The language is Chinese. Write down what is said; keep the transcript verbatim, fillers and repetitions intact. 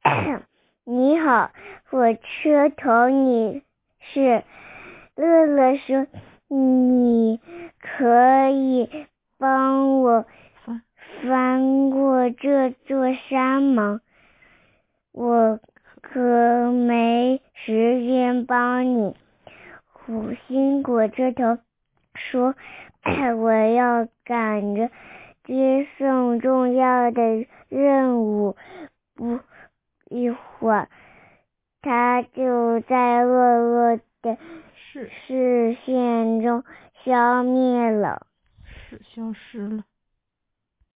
你好，火车头，你是？乐乐说，你可以帮我翻过这座山吗？我可没时间帮你。火星火车头说，我要赶着接送重要的任务，不一会儿他就在乐乐的视线中消灭了， 是消失了。